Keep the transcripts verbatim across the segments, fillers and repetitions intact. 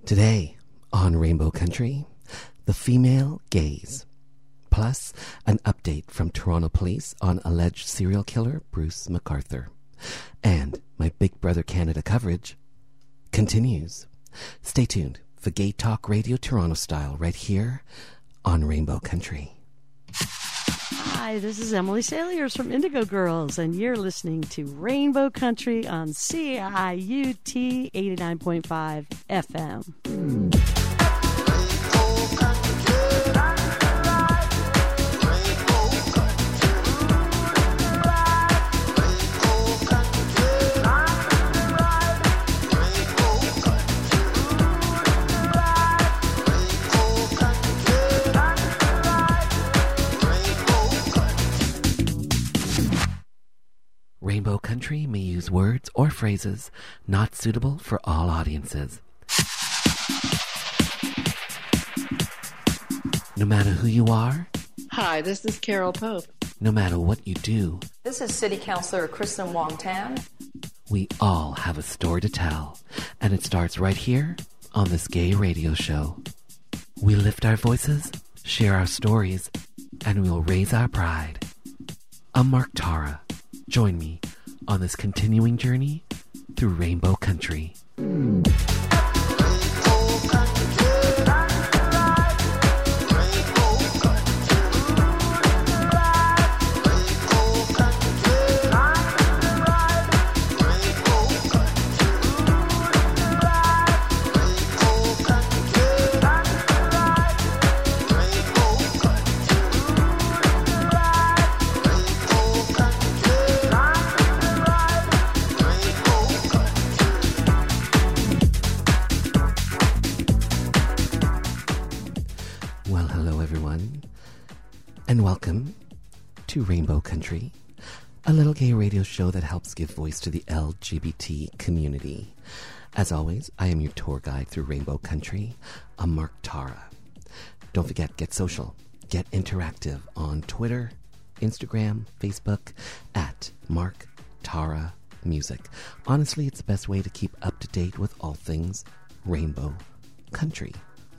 Today on Rainbow Country, the female gaze, plus an update from Toronto Police on alleged serial killer Bruce McArthur. And my Big Brother Canada coverage continues. Stay tuned for Gay Talk Radio Toronto style right here on Rainbow Country. Hi, this is Emily Saliers from Indigo Girls, and you're listening to Rainbow Country on C I U T eighty-nine point five F M. Mm. Rainbow Country may use words or phrases not suitable for all audiences. No matter who you are. Hi, this is Carol Pope. No matter what you do. This is City Councilor Kristen Wong-Tam. We all have a story to tell, and it starts right here on this gay radio show. We lift our voices, share our stories, and we'll raise our pride. I'm Mark Tara. Join me on this continuing journey through Rainbow Country. Mm. And welcome to Rainbow Country, a little gay radio show that helps give voice to the L G B T community. As always, I am your tour guide through Rainbow Country. I'm Mark Tara. Don't forget, get social, get interactive on Twitter, Instagram, Facebook, at Mark Tara Music. Honestly, it's the best way to keep up to date with all things Rainbow Country.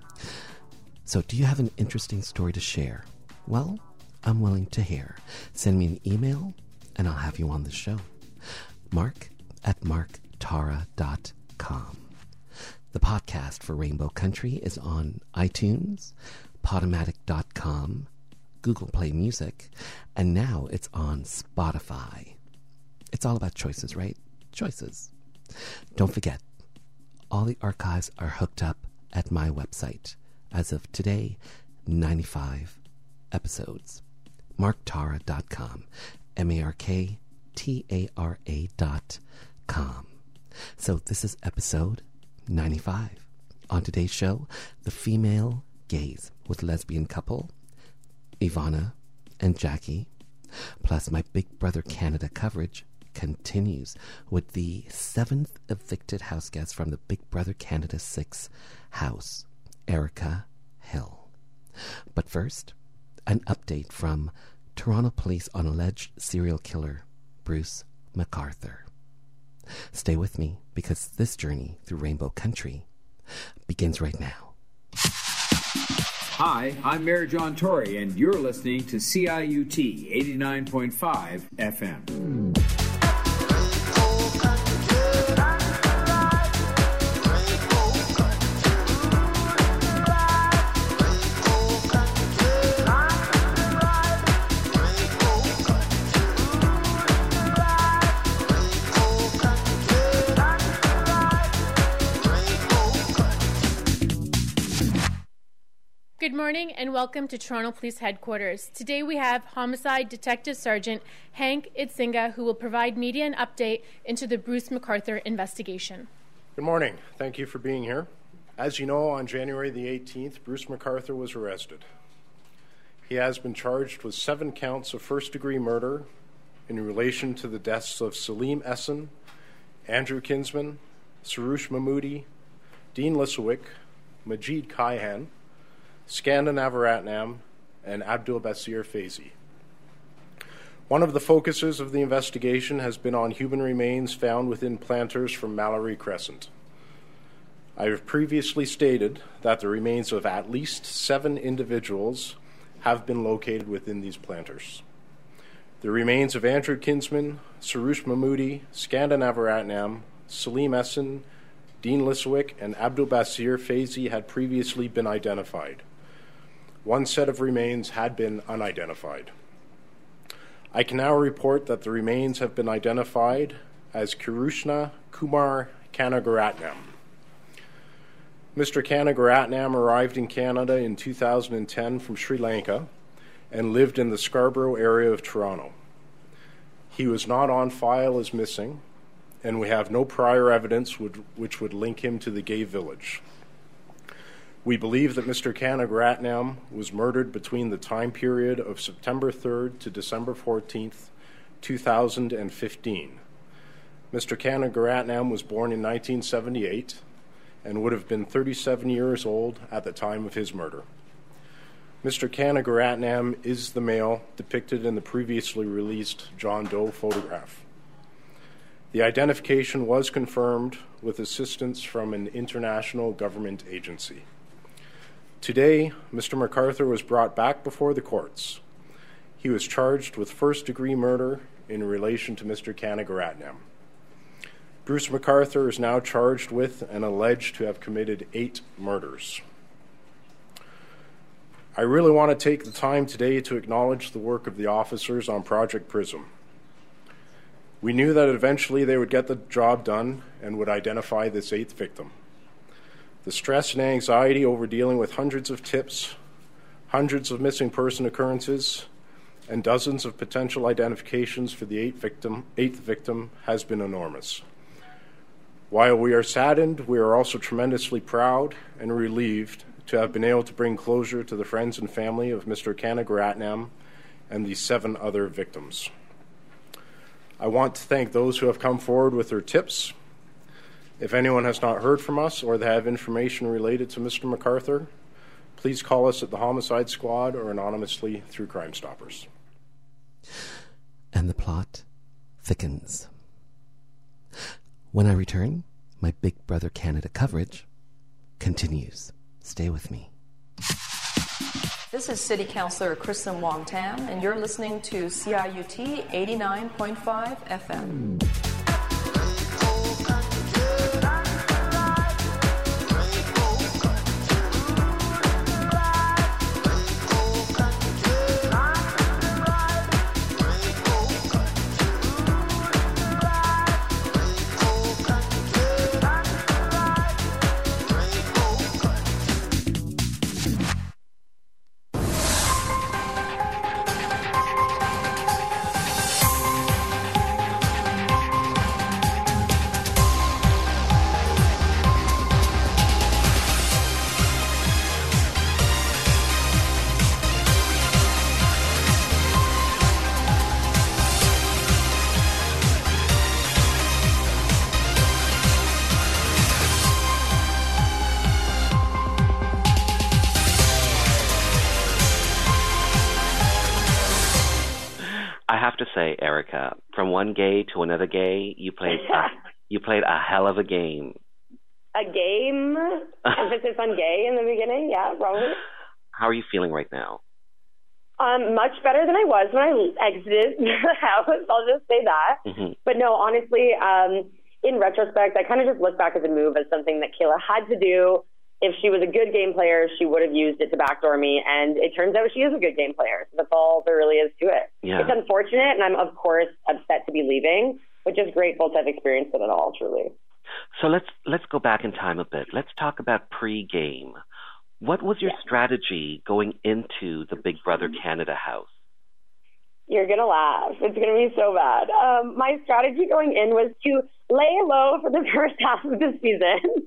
So, do you have an interesting story to share? Well, I'm willing to hear. Send me an email, and I'll have you on the show. Mark at mark tara dot com. The podcast for Rainbow Country is on iTunes, podomatic dot com, Google Play Music, and now it's on Spotify. It's all about choices, right? Choices. Don't forget, all the archives are hooked up at my website. As of today, ninety-five episodes. mark tara dot com. M A R K T A R A dot com. So this is episode ninety-five. On today's show, the female gaze with lesbian couple, Ivana and Jackie. Plus my Big Brother Canada coverage continues with the seventh evicted house guest from the Big Brother Canada six house, Erica Hill. But first, an update from Toronto Police on alleged serial killer Bruce McArthur. Stay with me because this journey through Rainbow Country begins right now. Hi, I'm Mayor John Tory, and you're listening to C I U T eighty-nine point five F M. Mm. Good morning and welcome to Toronto Police Headquarters. Today we have Homicide Detective Sergeant Hank Idsinga, who will provide media an update into the Bruce McArthur investigation. Good morning. Thank you for being here. As you know, on January the eighteenth, Bruce McArthur was arrested. He has been charged with seven counts of first-degree murder in relation to the deaths of Salim Essen, Andrew Kinsman, Sarush Mahmoudi, Dean Lisowick, Majid Kaihan, Skanda Navaratnam, and Abdul Basir Faizi. One of the focuses of the investigation has been on human remains found within planters from Mallory Crescent. I have previously stated that the remains of at least seven individuals have been located within these planters. The remains of Andrew Kinsman, Sarush Mahmoudi, Skanda Navaratnam, Salim Essen, Dean Liswick, and Abdul Basir Faizi had previously been identified. One set of remains had been unidentified. I can now report that the remains have been identified as Kirushna Kumar Kanagaratnam. Mister Kanagaratnam arrived in Canada in two thousand ten from Sri Lanka and lived in the Scarborough area of Toronto. He was not on file as missing, and we have no prior evidence would, which would link him to the gay village. We believe that Mister Kanagaratnam was murdered between the time period of September third to December fourteenth, two thousand fifteen. Mister Kanagaratnam was born in nineteen seventy-eight and would have been thirty-seven years old at the time of his murder. Mister Kanagaratnam is the male depicted in the previously released John Doe photograph. The identification was confirmed with assistance from an international government agency. Today, Mister MacArthur was brought back before the courts. He was charged with first-degree murder in relation to Mister Kanagaratnam. Bruce MacArthur is now charged with and alleged to have committed eight murders. I really want to take the time today to acknowledge the work of the officers on Project Prism. We knew that eventually they would get the job done and would identify this eighth victim. The stress and anxiety over dealing with hundreds of tips, hundreds of missing person occurrences, and dozens of potential identifications for the eighth victim, eighth victim has been enormous. While we are saddened, we are also tremendously proud and relieved to have been able to bring closure to the friends and family of Mister Kanagaratnam and the seven other victims. I want to thank those who have come forward with their tips. If anyone has not heard from us or they have information related to Mister MacArthur, please call us at the Homicide Squad or anonymously through Crime Stoppers. And the plot thickens. When I return, my Big Brother Canada coverage continues. Stay with me. This is City Councillor Kristen Wong-Tam, and you're listening to C I U T eighty-nine point five F M. Say, Erica, from one gay to another gay, you played a, you played a hell of a game. A game? Emphasis on gay in the beginning? Yeah, probably. How are you feeling right now? Um, much better than I was when I exited the house. I'll just say that. Mm-hmm. But no, honestly, um, in retrospect, I kind of just look back at the move as something that Kayla had to do. If she was a good game player, she would have used it to backdoor me, and it turns out she is a good game player. So that's all there really is to it. Yeah. It's unfortunate, and I'm, of course, upset to be leaving, but just grateful to have experienced it at all, truly. So let's let's go back in time a bit. Let's talk about pre-game. What was your yeah. strategy going into the Big Brother Canada house? You're going to laugh. It's going to be so bad. Um, my strategy going in was to lay low for the first half of the season.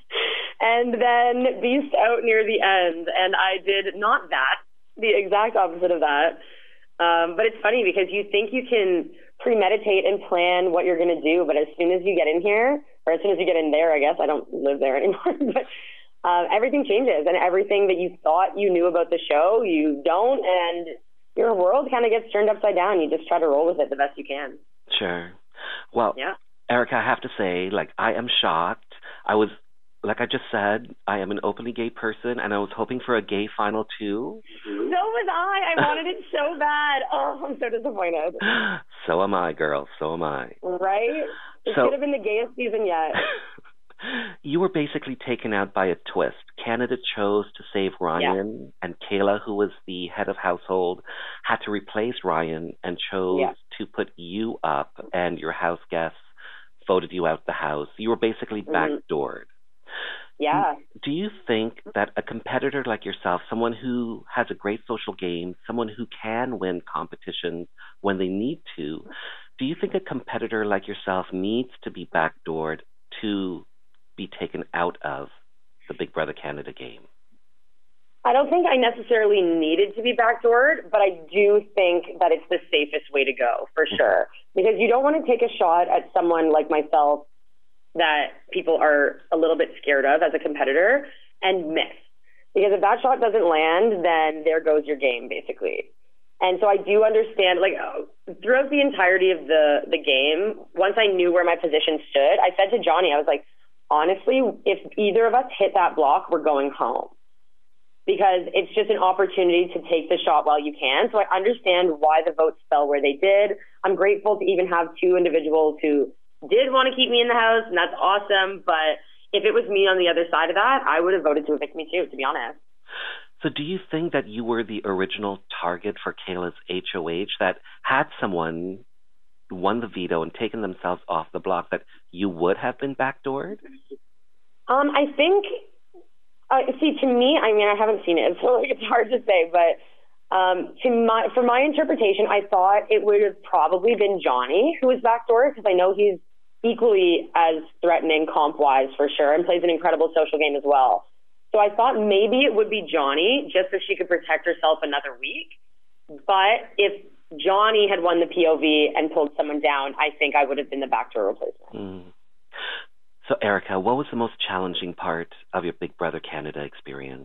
And then beast out near the end. And I did not that, the exact opposite of that. Um, but it's funny because you think you can premeditate and plan what you're going to do, but as soon as you get in here, or as soon as you get in there, I guess, I don't live there anymore, but uh, everything changes. And everything that you thought you knew about the show, you don't. And your world kind of gets turned upside down. You just try to roll with it the best you can. Sure. Well, yeah. Erica, I have to say, like, I am shocked. I was like I just said, I am an openly gay person, and I was hoping for a gay final too. So was I. I wanted it so bad. Oh, I'm so disappointed. So am I, girl. So am I. Right? It so, could have been the gayest season yet. You were basically taken out by a twist. Canada chose to save Ryan, yeah. and Kayla, who was the head of household, had to replace Ryan and chose yeah. to put you up, and your house guests voted you out the house. You were basically mm-hmm. backdoored. Yeah. Do you think that a competitor like yourself, someone who has a great social game, someone who can win competitions when they need to, do you think a competitor like yourself needs to be backdoored to be taken out of the Big Brother Canada game? I don't think I necessarily needed to be backdoored, but I do think that it's the safest way to go, for sure. Because you don't want to take a shot at someone like myself that people are a little bit scared of as a competitor and miss. Because if that shot doesn't land, then there goes your game, basically. And so I do understand, like, throughout the entirety of the, the game, once I knew where my position stood, I said to Johnny, I was like, honestly, if either of us hit that block, we're going home. Because it's just an opportunity to take the shot while you can. So I understand why the votes fell where they did. I'm grateful to even have two individuals who did want to keep me in the house, and that's awesome. But if it was me on the other side of that, I would have voted to evict me too, to be honest. So do you think that you were the original target for Kayla's H O H, that had someone won the veto and taken themselves off the block, that you would have been backdoored? Um, I think, uh, see, to me, I mean, I haven't seen it, so like, it's hard to say, but Um, to my, for my interpretation, I thought it would have probably been Johnny who was backdoored, because I know he's equally as threatening comp-wise for sure and plays an incredible social game as well. So I thought maybe it would be Johnny just so she could protect herself another week. But if Johnny had won the P O V and pulled someone down, I think I would have been the backdoor replacement. Mm. So Erica, what was the most challenging part of your Big Brother Canada experience?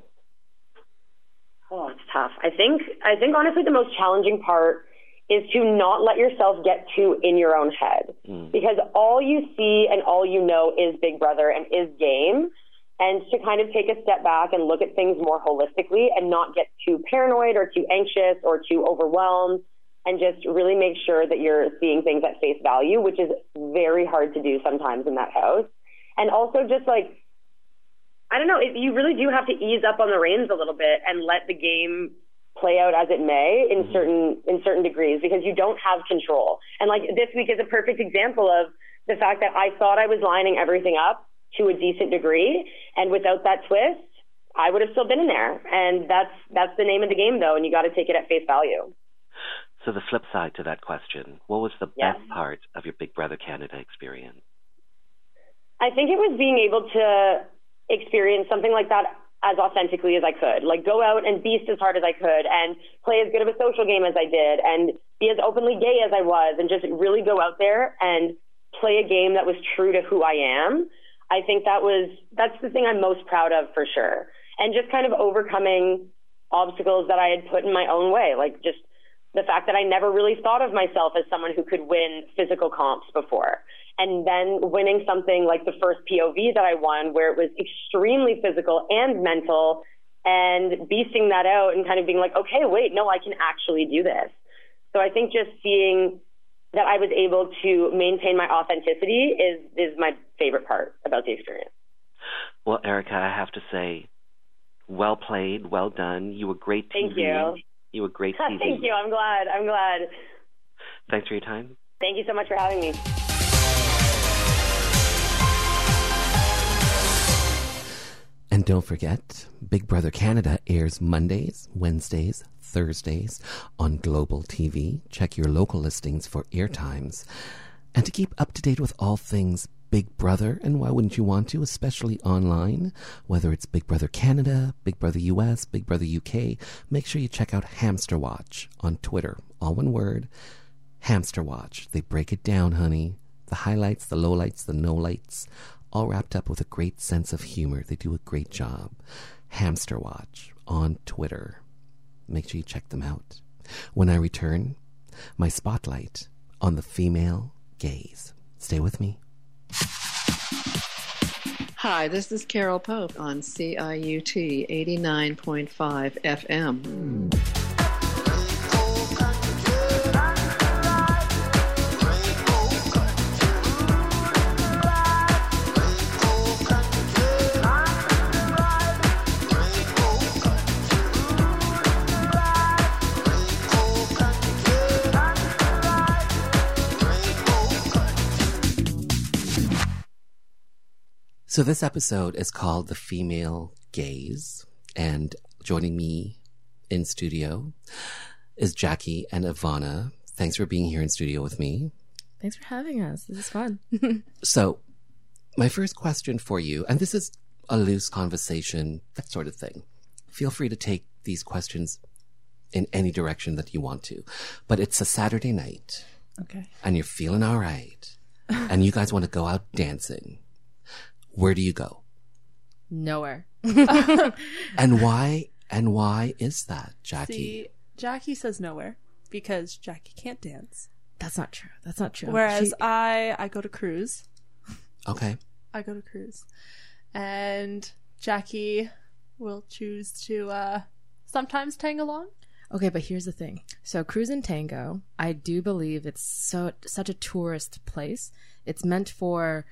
Oh, it's tough. I think, I think honestly the most challenging part is to not let yourself get too in your own head. Mm. Because all you see and all you know is Big Brother and is game. And to kind of take a step back and look at things more holistically and not get too paranoid or too anxious or too overwhelmed, and just really make sure that you're seeing things at face value, which is very hard to do sometimes in that house. And also just like, I don't know, if you really do have to ease up on the reins a little bit and let the game play out as it may in mm-hmm. certain in certain degrees, because you don't have control. And like this week is a perfect example of the fact that I thought I was lining everything up to a decent degree, and without that twist, I would have still been in there. And that's that's the name of the game, though, and you got to take it at face value. So the flip side to that question, what was the yes. best part of your Big Brother Canada experience? I think it was being able to experience something like that as authentically as I could. Like go out and beast as hard as I could and play as good of a social game as I did and be as openly gay as I was, and just really go out there and play a game that was true to who I am. I think that was, that's the thing I'm most proud of for sure. And just kind of overcoming obstacles that I had put in my own way. Like just the fact that I never really thought of myself as someone who could win physical comps before. And then winning something like the first P O V that I won, where it was extremely physical and mental, and beasting that out and kind of being like, okay, wait, no, I can actually do this. So I think just seeing that I was able to maintain my authenticity is, is my favorite part about the experience. Well, Erica, I have to say, well played, well done. You were great T V. Thank you. You were great T V. Thank you. I'm glad. I'm glad. Thanks for your time. Thank you so much for having me. And don't forget, Big Brother Canada airs Mondays, Wednesdays, Thursdays on Global T V. Check your local listings for airtimes. And to keep up to date with all things Big Brother, and why wouldn't you want to, especially online, whether it's Big Brother Canada, Big Brother U S, Big Brother U K, make sure you check out Hamster Watch on Twitter. All one word, Hamster Watch. They break it down, honey. The highlights, the lowlights, the no-lights, all wrapped up with a great sense of humor. They do a great job. Hamster Watch on Twitter. Make sure you check them out. When I return, my spotlight on the female gaze. Stay with me. Hi, this is Carol Pope on C I U T eighty-nine point five F M. So this episode is called The Female Gaze, and joining me in studio is Jackie and Ivana. Thanks for being here in studio with me. Thanks for having us. This is fun. So my first question for you, and this is a loose conversation, that sort of thing. Feel free to take these questions in any direction that you want to. But it's a Saturday night. Okay. And you're feeling all right. And you guys want to go out dancing. Where do you go? Nowhere. And why, and why is that, Jackie? See, Jackie says nowhere because Jackie can't dance. That's not true. That's not true. Whereas She- I, I go to cruise. Okay. I go to cruise. And Jackie will choose to uh, sometimes tang along. Okay, but here's the thing. So Cruise and Tango, I do believe it's so such a tourist place. It's meant for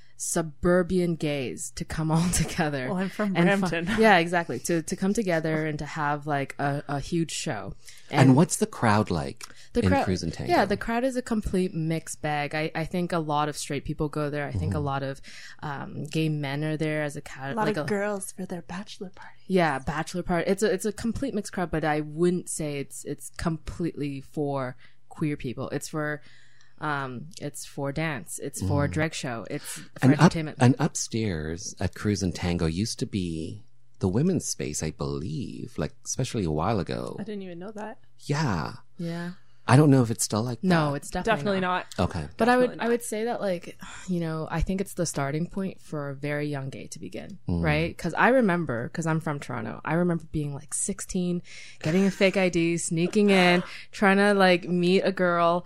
suburban gays to come all together. Well, I'm from and Brampton. Fu- yeah, exactly. To to come together and to have like a, a huge show. And, what's the crowd like The in crowd, Cruise and Tango? yeah, the crowd is a complete mixed bag. I, I think a lot of straight people go there. I think a lot of um, gay men are there as a A crowd. lot like of a, girls for their bachelor party. Yeah, bachelor party. It's a it's a complete mixed crowd, but I wouldn't say it's it's completely for queer people. It's for um it's for dance. It's for Mm. drag show. It's for and, up, entertainment. and upstairs at Cruise and Tango used to be the women's space, I believe, like especially a while ago. I didn't even know that. Yeah. yeah. I don't know if it's still like that. No, it's definitely, Definitely not. not. Okay. But I would Definitely I would say that like, you know, I think it's the starting point for a very young gay to begin, right? Because I remember, because I'm from Toronto, I remember being like sixteen, getting a fake I D, sneaking in, trying to like meet a girl,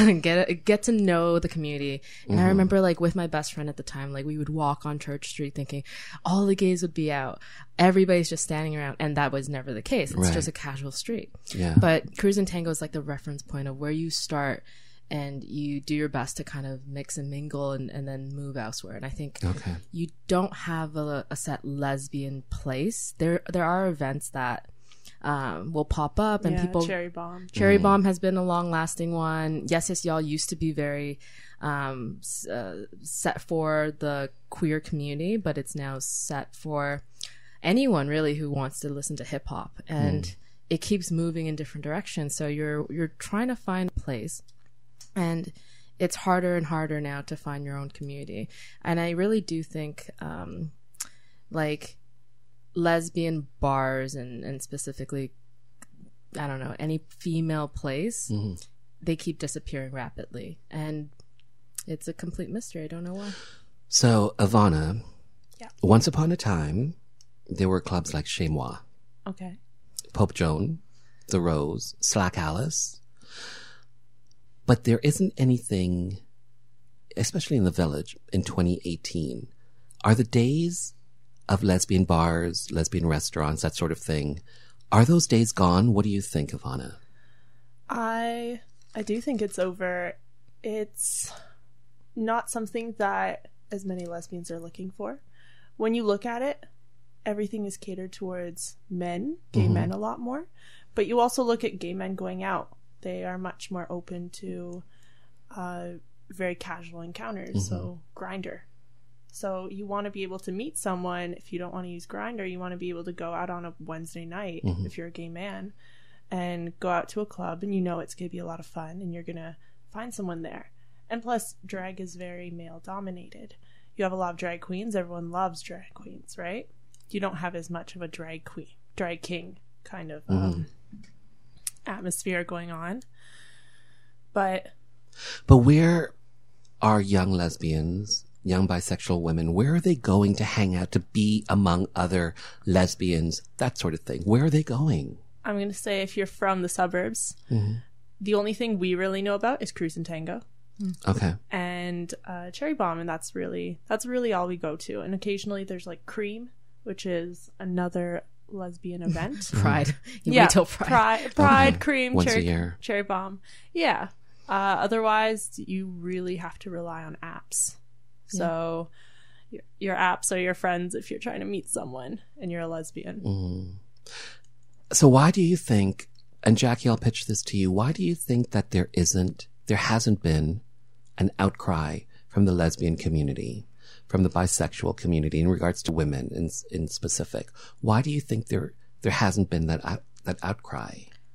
get get to know the community. And I remember like with my best friend at the time, like we would walk on Church Street thinking all the gays would be out, everybody's just standing around, and that was never the case. It's Right. just a casual street. Yeah. But Cruise and Tango is like the reference point of where you start and you do your best to kind of mix and mingle and, and then move elsewhere. And I think Okay. you don't have a, a set lesbian place. There there are events that um, will pop up and Yeah, people... Cherry Bomb. Cherry Bomb has been a long-lasting one. Yes, Yes, Y'all used to be very um, s- uh, set for the queer community, but it's now set for anyone really who wants to listen to hip hop, and it keeps moving in different directions. So you're you're trying to find a place, and it's harder and harder now to find your own community. And I really do think, um, like lesbian bars and and specifically, I don't know, any female place, they keep disappearing rapidly, and it's a complete mystery. I don't know why. So, Ivana, Yeah. once upon a time, there were clubs like Chez Moi, Okay. Pope Joan, The Rose, Slack Alice. But there isn't anything, especially in the Village in twenty eighteen. Are the days of lesbian bars, lesbian restaurants, that sort of thing, are those days gone? What do you think, Ivana? I I do think it's over. It's not something that as many lesbians are looking for. When you look at it, everything is catered towards men, gay Mhm. men a lot more. But you also look at gay men going out. They are much more open to uh, very casual encounters. So Grindr. So you want to be able to meet someone. If you don't want to use Grindr, you want to be able to go out on a Wednesday night Mhm. if you're a gay man and go out to a club and you know it's going to be a lot of fun and you're going to find someone there. And plus, drag is very male dominated. You have a lot of drag queens. Everyone loves drag queens, right? You don't have as much of a drag queen, drag king kind of um, atmosphere going on. But But where are young lesbians, young bisexual women, where are they going to hang out, to be among other lesbians, that sort of thing? Where are they going? I'm going to say if you're from the suburbs, Mhm. the only thing we really know about is Cruise and Tango. Okay. And uh, Cherry Bomb, and that's really that's really all we go to. And occasionally there's like Cream, which is another lesbian event. Pride. You yeah, wait till Pride. Pride, Pride Okay. Cream, Once a cherry, year. Cherry Bomb. Yeah. Uh, otherwise, you really have to rely on apps. So your, your apps are your friends if you're trying to meet someone and you're a lesbian. Mm. So why do you think, and Jackie, I'll pitch this to you, why do you think that there isn't, there hasn't been an outcry from the lesbian community, from the bisexual community in regards to women in in specific? Why do you think there there hasn't been that out, that outcry?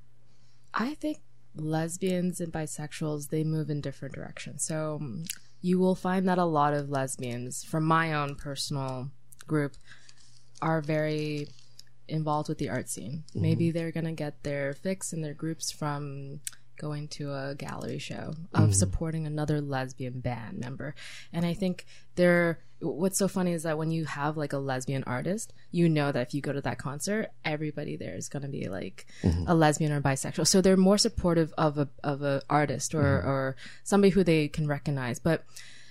I think lesbians and bisexuals, they move in different directions. So um, you will find that a lot of lesbians, from my own personal group, are very involved with the art scene. Mm-hmm. Maybe they're going to get their fix in their groups from going to a gallery show of mm. supporting another lesbian band member. And I think they're, what's so funny is that when you have like a lesbian artist, you know that if you go to that concert, everybody there is going to be like mm-hmm. a lesbian or bisexual. So they're more supportive of a of a artist or, mm-hmm. or somebody who they can recognize. But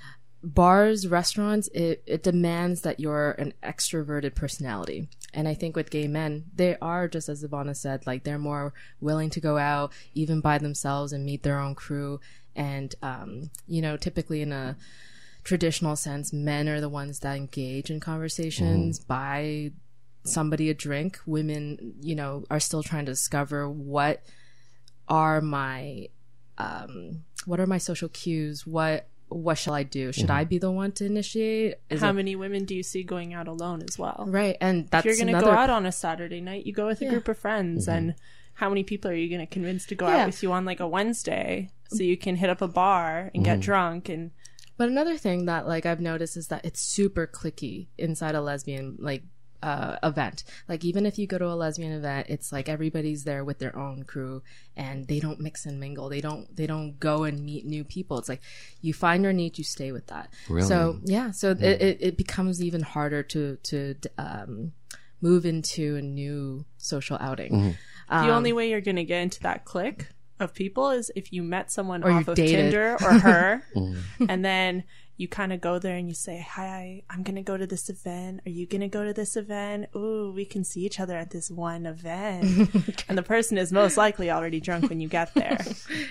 bars, restaurants, it, it demands that you're an extroverted personality. And I think with gay men, they are, just as Ivana said, like they're more willing to go out even by themselves and meet their own crew. And, um, you know, typically in a traditional sense, men are the ones that engage in conversations, mm. buy somebody a drink. Women, you know, are still trying to discover what are my, um, what are my social cues? What, what shall I do? Should mm-hmm. I be the one to initiate? Is How it... many women do you see going out alone as well? Right. And that's if you're going to another... go out on a Saturday night, you go with a yeah. group of friends. Mm-hmm. And how many people are you going to convince to go yeah. out with you on like a Wednesday so you can hit up a bar and mm-hmm. get drunk? And But another thing that like I've noticed is that it's super cliquey inside a lesbian like uh, event. Like even if you go to a lesbian event, it's like everybody's there with their own crew and they don't mix and mingle. They don't they don't go and meet new people. It's like you find your niche, you stay with that. Really? So yeah, so mm. it, it becomes even harder to to um, move into a new social outing. Mm. Um, the only way you're going to get into that clique of people is if you met someone or off of dated. Tinder or her, and then you kind of go there and you say, hi, I'm going to go to this event. Are you going to go to this event? Ooh, we can see each other at this one event. And the person is most likely already drunk when you get there.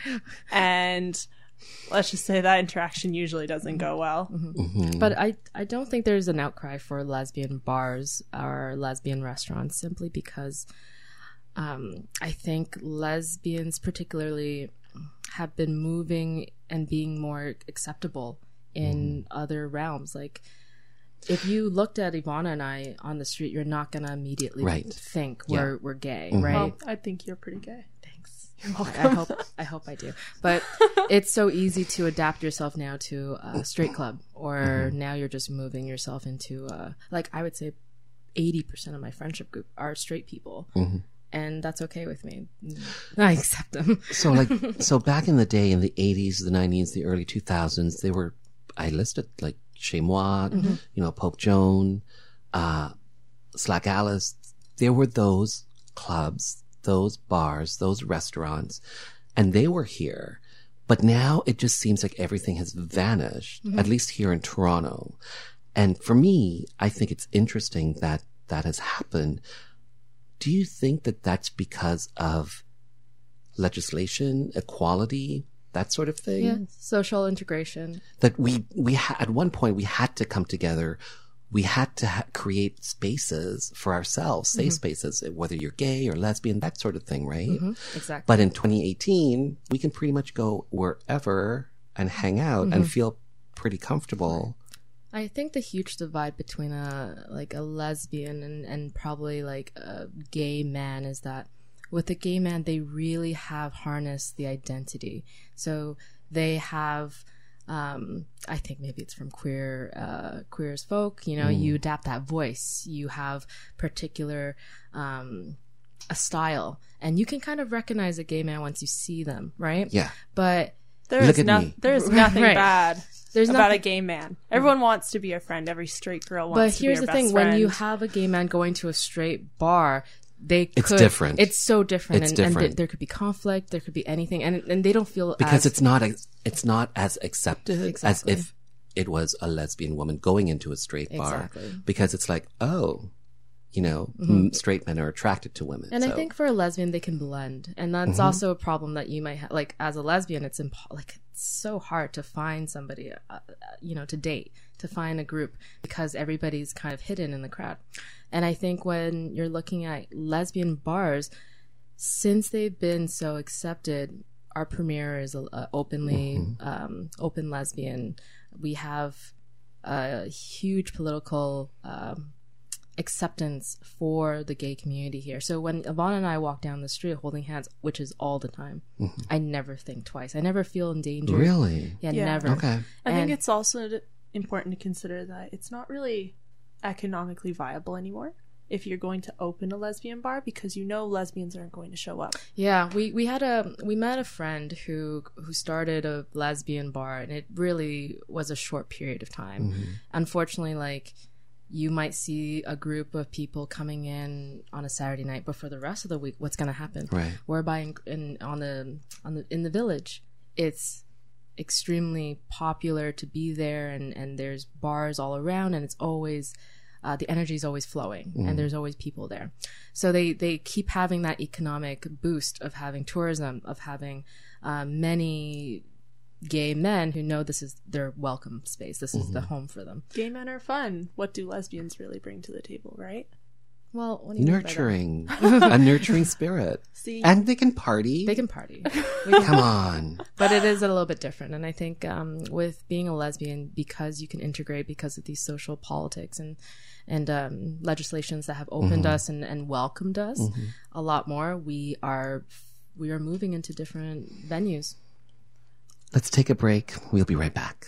And let's just say that interaction usually doesn't go well. Mm-hmm. Mm-hmm. But I, I don't think there's an outcry for lesbian bars or lesbian restaurants simply because um, I think lesbians particularly have been moving and being more acceptable in mm. other realms. Like if you looked at Ivana and I on the street, you're not gonna immediately right. think yeah. we're we're gay, mm-hmm. right? Well, I think you're pretty gay. Thanks. You're welcome. I hope I hope I do. But it's so easy to adapt yourself now to a straight club, or mm-hmm. now you're just moving yourself into uh like I would say eighty percent of my friendship group are straight people. Mm-hmm. And that's okay with me. I accept them. So like, so back in the day, in the eighties, the nineties, the early two thousands, they were, I listed like Chez Moi, mm-hmm. you know, Pope Joan, uh, Slack Alice. There were those clubs, those bars, those restaurants, and they were here. But now it just seems like everything has vanished, mm-hmm. at least here in Toronto. And for me, I think it's interesting that that has happened. Do you think that that's because of legislation, equality, that sort of thing? Yeah, social integration. That we, we ha- at one point, we had to come together. We had to ha- create spaces for ourselves, safe mm-hmm. spaces, whether you're gay or lesbian, that sort of thing, right? Mm-hmm. Exactly. But in twenty eighteen, we can pretty much go wherever and hang out mm-hmm. and feel pretty comfortable. I think the huge divide between a like a lesbian and, and probably like a gay man is that with a gay man, they really have harnessed the identity. So they have, um, I think maybe it's from queer, uh, queer as folk, you know, mm. you adapt that voice, you have particular, um, a style, and you can kind of recognize a gay man once you see them, right? Yeah. But there is no, there's nothing right. bad. There's about nothing... a gay man. Everyone wants to be a friend. Every straight girl wants but to be a here's best the thing: friend. when you have a gay man going to a straight bar, they could. It's different. It's so different. It's and, different. And th- there could be conflict. There could be anything. And and they don't feel because as, it's not a, it's not as accepted Exactly. as if it was a lesbian woman going into a straight bar. Exactly. Because it's like, oh, you know, Mm-hmm. m- straight men are attracted to women. And so. I think for a lesbian, they can blend, and that's Mhm. also a problem that you might have. Like as a lesbian, it's impo- like it's so hard to find somebody, uh, you know, to date, to find a group because everybody's kind of hidden in the crowd. And I think when you're looking at lesbian bars, since they've been so accepted, our premier is a, a openly Mm-hmm. um, open lesbian. We have a huge political. Um, acceptance for the gay community here. So when Yvonne and I walk down the street holding hands, which is all the time, Mhm. I never think twice. I never feel endangered. Really? Yeah, Yeah. never. Okay. I And- think it's also d- important to consider that it's not really economically viable anymore if you're going to open a lesbian bar because you know lesbians aren't going to show up. Yeah, we, we had a we met a friend who who started a lesbian bar, and it really was a short period of time. Mhm. Unfortunately, like you might see a group of people coming in on a Saturday night, but for the rest of the week, what's going to happen? Right. Whereby in, in on the on the in the village, it's extremely popular to be there, and and there's bars all around, and it's always uh, the energy is always flowing, Mm. and there's always people there. So they they keep having that economic boost of having tourism, of having uh, many gay men who know this is their welcome space. This is the home for them. Gay men are fun. What do lesbians really bring to the table, right? Well, what do you mean by that? Nurturing. A nurturing spirit. See, And they can party. They can party. Come on. But it is a little bit different. And I think um, with being a lesbian, because you can integrate because of these social politics and and um, legislations that have opened Mhm. us and, and welcomed us Mhm. a lot more, we are we are moving into different venues. Let's take a break. We'll be right back.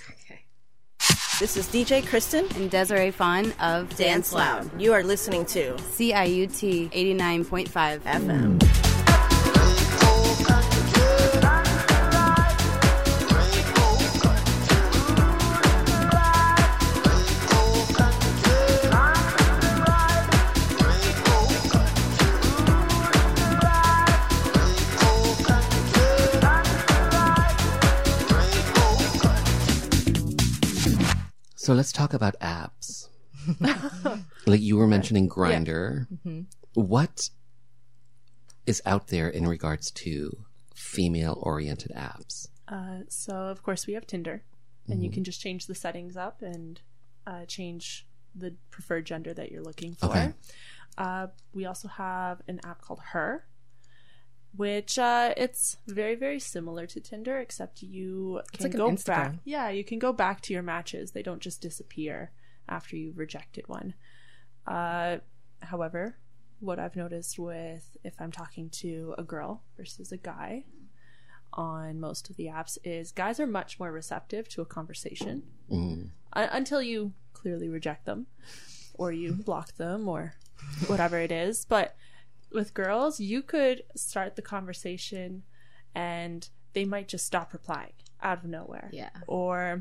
This is D J Kristen and Desiree Fawn of Dance Loud. You are listening to C I U T eighty-nine point five F M. So let's talk about apps. Like you were mentioning Grindr. Yeah. Mhm. What is out there in regards to female-oriented apps? Uh, so of course we have Tinder, and you Mhm. can just change the settings up and uh, change the preferred gender that you're looking for. Okay. Uh, we also have an app called Her, which uh, it's very very similar to Tinder, except you can like an go Instagram. back. Yeah, you can go back to your matches. They don't just disappear after you've rejected one. Uh, however, what I've noticed with if I'm talking to a girl versus a guy on most of the apps is guys are much more receptive to a conversation Mm. uh, until you clearly reject them or you block them or whatever it is. But with girls, you could start the conversation and they might just stop replying out of nowhere. Yeah. Or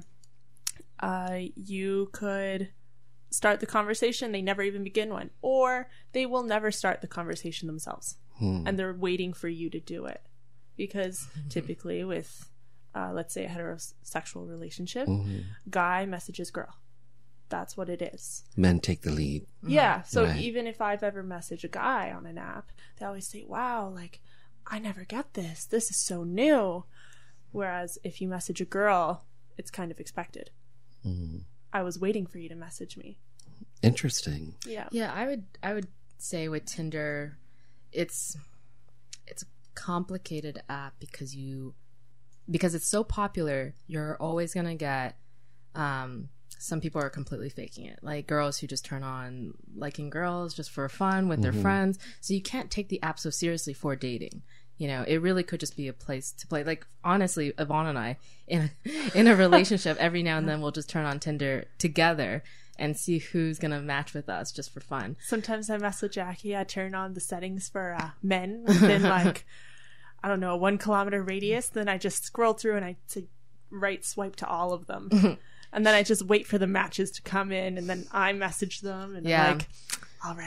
uh, you could start the conversation, they never even begin one. Or they will never start the conversation themselves. Hmm. And they're waiting for you to do it. Because typically with, uh, let's say, a heterosexual relationship, Mhm. guy messages girl. That's what it is. Men take the lead. Yeah. So Right. even if I've ever messaged a guy on an app, they always say, wow, like, I never get this. This is so new. Whereas if you message a girl, it's kind of expected. Mhm. I was waiting for you to message me. Interesting. Yeah. Yeah, I would I would say with Tinder, it's it's a complicated app because you because it's so popular, you're always gonna get um some people are completely faking it. Like girls who just turn on liking girls just for fun with their Mhm. friends. So you can't take the app so seriously for dating. You know, it really could just be a place to play. Like honestly, Yvonne and I in a, in a relationship, every now and then we'll just turn on Tinder together and see who's gonna match with us just for fun. Sometimes I mess with Jackie. I turn on the settings for uh, men within like, I don't know, a one kilometer radius. Then I just scroll through and I say right swipe to all of them. And then I just wait for the matches to come in and then I message them and Yeah. I'm like, all right,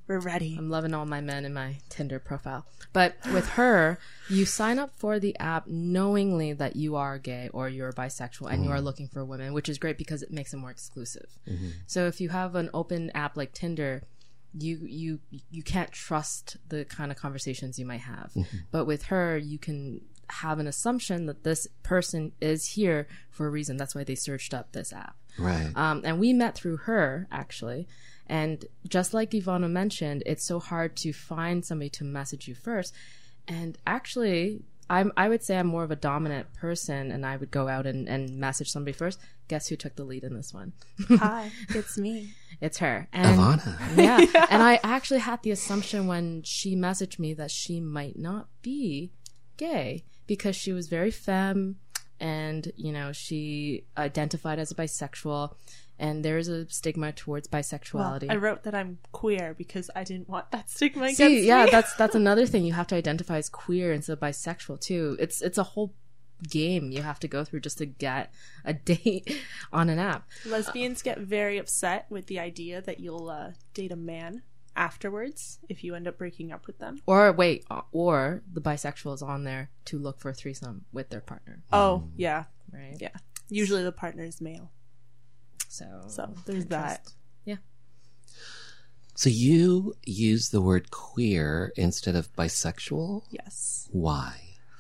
We're ready. I'm loving all my men in my Tinder profile. But with her, you sign up for the app knowingly that you are gay or you're bisexual and mm-hmm. you are looking for women, which is great because it makes it more exclusive. Mm-hmm. So if you have an open app like Tinder, you you you can't trust the kind of conversations you might have. Mm-hmm. But with her, you can have an assumption that this person is here for a reason. That's why they searched up this app. Right. Um, and we met through her, actually. And just like Ivana mentioned, it's so hard to find somebody to message you first. And actually, I'm, I would say I'm more of a dominant person, and I would go out and, and message somebody first. Guess who took the lead in this one? Hi, it's me. It's her. And, Ivana. Yeah. yeah. And I actually had the assumption when she messaged me that she might not be gay because she was very femme and, you know, she identified as a bisexual. And there's a stigma towards bisexuality. Well, I wrote that I'm queer because I didn't want that stigma against See, yeah, me. that's that's another thing. You have to identify as queer instead of bisexual too. It's it's a whole game you have to go through just to get a date on an app. Lesbians get very upset with the idea that you'll uh, date a man afterwards if you end up breaking up with them. Or wait, or the bisexual is on there to look for a threesome with their partner. Oh, yeah. Right. Yeah. Usually the partner is male. So, so there's that. Yeah. So you use the word queer instead of bisexual? Yes. Why?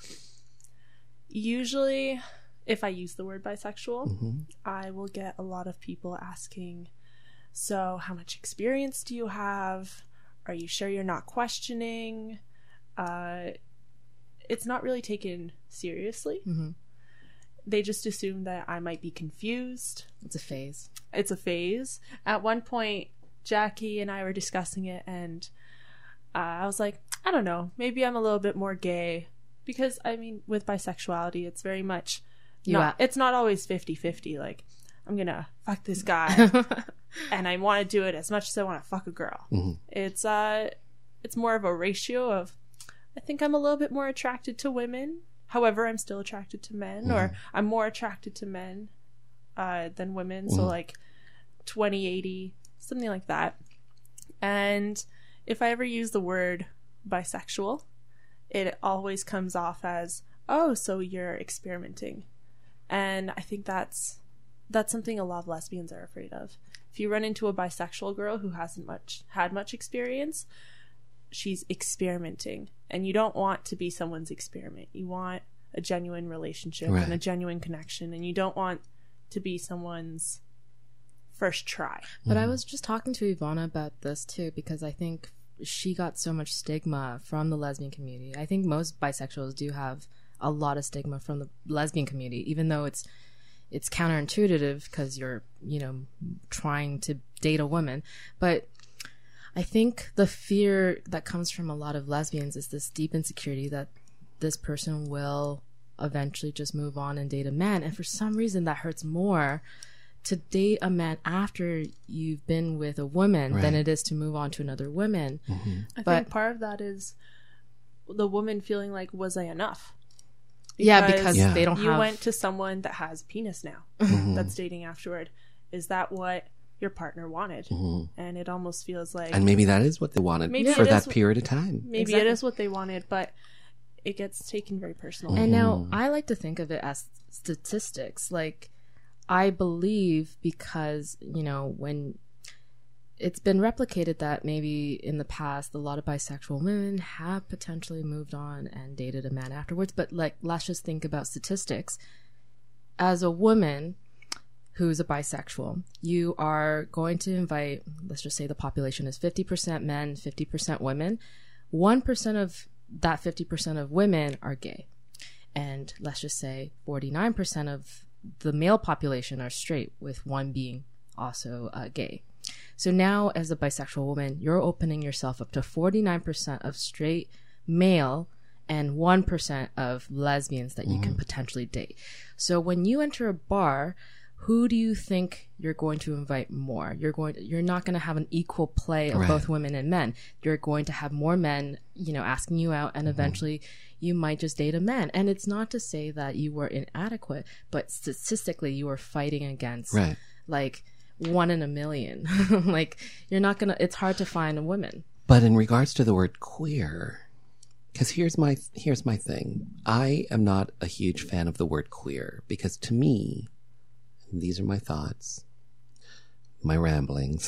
Usually, if I use the word bisexual, mm-hmm. I will get a lot of people asking, so how much experience do you have? Are you sure you're not questioning? Uh, it's not really taken seriously. Mm-hmm. They just assume that I might be confused. It's a phase. It's a phase. At one point, Jackie and I were discussing it, and uh, I was like, I don't know, maybe I'm a little bit more gay. Because, I mean, with bisexuality, it's very much, not, are- it's not always fifty-fifty. Like, I'm going to fuck this guy, and I want to do it as much as I want to fuck a girl. Mm-hmm. It's, uh, it's more of a ratio of, I think I'm a little bit more attracted to women. However, I'm still attracted to men, mm-hmm. or I'm more attracted to men uh, than women. Mm-hmm. So like twenty eighty, something like that. And if I ever use the word bisexual, it always comes off as, oh, so you're experimenting. And I think that's that's something a lot of lesbians are afraid of. If you run into a bisexual girl who hasn't much had much experience, she's experimenting. And you don't want to be someone's experiment. You want a genuine relationship right. and a genuine connection. And you don't want to be someone's first try. But mm. I was just talking to Ivana about this too, because I think she got so much stigma from the lesbian community. I think most bisexuals do have a lot of stigma from the lesbian community, even though it's it's counterintuitive because you're, you know, trying to date a woman. But I think the fear that comes from a lot of lesbians is this deep insecurity that this person will eventually just move on and date a man. And for some reason that hurts more to date a man after you've been with a woman right. than it is to move on to another woman. Mm-hmm. I but, think part of that is the woman feeling like, was I enough? Because yeah, because yeah. they don't you have... went to someone that has a penis now mm-hmm. that's dating afterward. Is that what your partner wanted? Mm-hmm. And it almost feels like... And maybe that is what they wanted maybe for that period of time. Maybe exactly. it is what they wanted, but it gets taken very personal. Mm-hmm. And now I like to think of it as statistics. Like, I believe because, you know, when it's been replicated that maybe in the past a lot of bisexual women have potentially moved on and dated a man afterwards. But like, let's just think about statistics. As a woman who's a bisexual, you are going to invite, let's just say the population is fifty percent men, fifty percent women. one percent of that fifty percent of women are gay. And let's just say forty-nine percent of the male population are straight, with one being also uh, gay. So now as a bisexual woman, you're opening yourself up to forty-nine percent of straight male and one percent of lesbians that you mm-hmm. can potentially date. So when you enter a bar, who do you think you're going to invite more? You're going to, you're not going to have an equal play of right. both women and men. You're going to have more men, you know, asking you out, and mm-hmm. eventually you might just date a man. And it's not to say that you were inadequate, but statistically you are fighting against right. like one in a million. Like, you're not going to, it's hard to find a woman. But in regards to the word queer, because here's my here's my thing. I am not a huge fan of the word queer because to me, and these are my thoughts, my ramblings.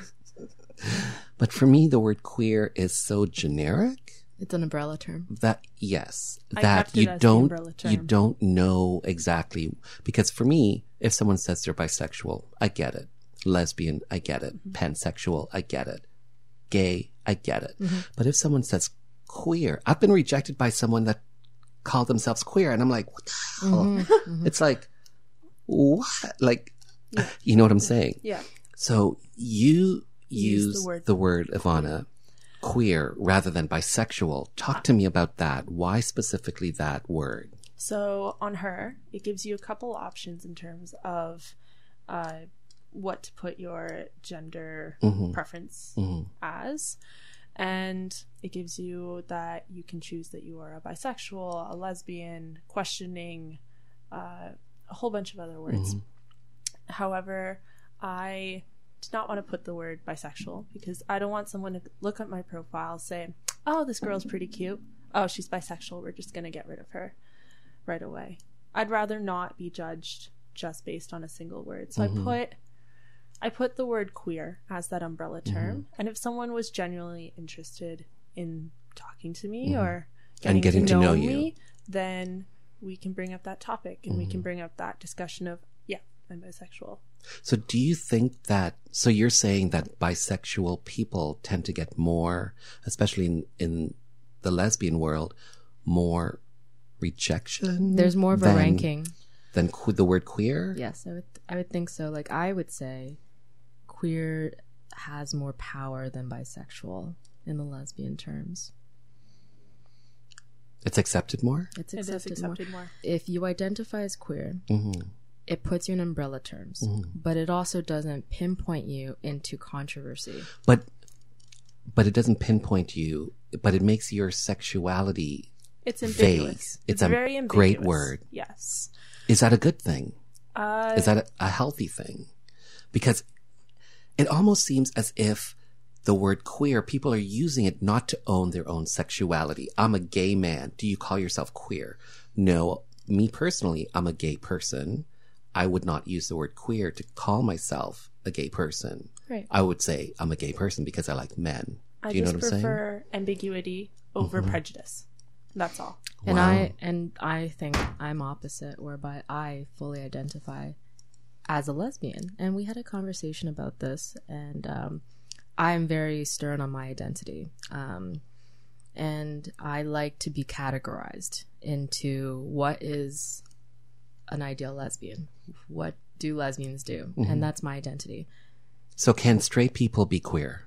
But for me, the word queer is so generic. It's an umbrella term. That yes, I that kept it you as the don't umbrella term. you don't know exactly, because for me, if someone says they're bisexual, I get it. Lesbian, I get it. Mm-hmm. Pansexual, I get it. Gay, I get it. Mm-hmm. But if someone says queer, I've been rejected by someone that called themselves queer, and I'm like, what the hell? Mm-hmm. Mhm, mhm. It's like, what? Like, you know what I'm saying? Yeah. So you use, Use the word- the word, Ivana, queer rather than bisexual. Talk to me about that. Why specifically that word? So on her, it gives you a couple options in terms of uh, what to put your gender Mhm. preference Mhm. as. And it gives you that you can choose that you are a bisexual, a lesbian, questioning, uh, a whole bunch of other words. Mhm. However, I did not want to put the word bisexual because I don't want someone to look at my profile, say, oh, this girl's pretty cute. Oh, she's bisexual. We're just going to get rid of her right away. I'd rather not be judged just based on a single word. So Mhm. I put I put the word queer as that umbrella term. Mhm. And if someone was genuinely interested in talking to me Mhm. or And getting, getting to to know, know you. me, then we can bring up that topic and we can Mhm. bring up that discussion of, yeah, I'm bisexual. So do you think that, so you're saying that bisexual people tend to get more, especially in, in the lesbian world, more rejection? There's more of a than- ranking. Than que- the word queer? Yes, I would. I would think so. Like I would say, queer has more power than bisexual in the lesbian terms. It's accepted more? It's It is accepted, accepted more. more. If you identify as queer, Mhm. it puts you in umbrella terms, Mhm. but it also doesn't pinpoint you into controversy. But, but it doesn't pinpoint you, but it makes your sexuality It's vague. ambiguous. It's, It's a very great ambiguous. word. Yes. Is that a good thing? Uh, Is that a, a healthy thing? Because it almost seems as if the word queer, people are using it not to own their own sexuality. I'm a gay man. Do you call yourself queer? No, me personally, I'm a gay person. I would not use the word queer to call myself a gay person. Right. I would say I'm a gay person because I like men. I Do you know just what I'm saying? prefer ambiguity over Mhm. prejudice. That's all. And Wow. I and I think I'm opposite, whereby I fully identify as a lesbian. And we had a conversation about this, and um, I'm very stern on my identity. Um, and I like to be categorized into what is an ideal lesbian. What do lesbians do? Mhm. And that's my identity. So can straight people be queer?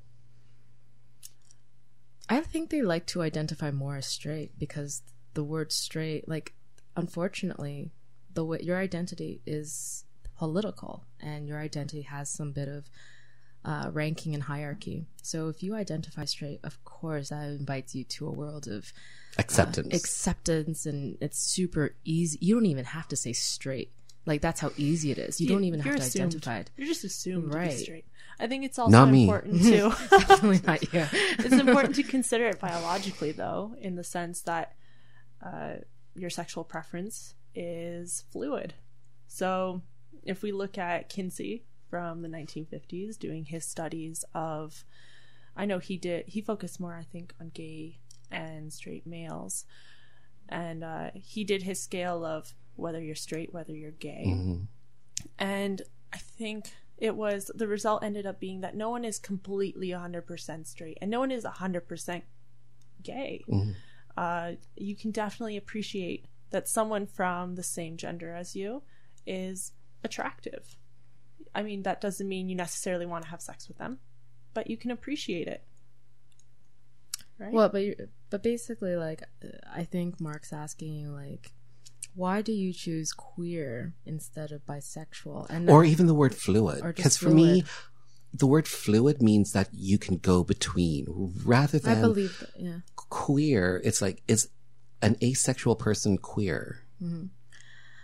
I think they like to identify more as straight because the word straight, like, unfortunately, the way your identity is political and your identity has some bit of uh, ranking and hierarchy. So if you identify straight, of course, that invites you to a world of Acceptance. uh, acceptance, and it's super easy. You don't even have to say straight. Like, that's how easy it is. You don't even You're have to assumed. identify it. You're just assumed Right. to be straight. I think it's also Not me. important to Definitely not you. It's important to consider it biologically, though, in the sense that uh, your sexual preference is fluid. So, if we look at Kinsey from the nineteen fifties, doing his studies of, I know he did, he focused more, I think, on gay and straight males, and uh, he did his scale of whether you're straight, whether you're gay, Mhm. and I think it was, the result ended up being that no one is completely one hundred percent straight and no one is one hundred percent gay. Mhm. Uh, you can definitely appreciate that someone from the same gender as you is attractive. I mean, that doesn't mean you necessarily want to have sex with them, but you can appreciate it. Right? Well, but you but basically, like, I think Mark's asking you, like, why do you choose queer instead of bisexual? And Or even the word fluid. Or just Because for me, fluid. the word fluid means that you can go between rather I than believe that, yeah. queer. It's like, is an asexual person queer? Mhm.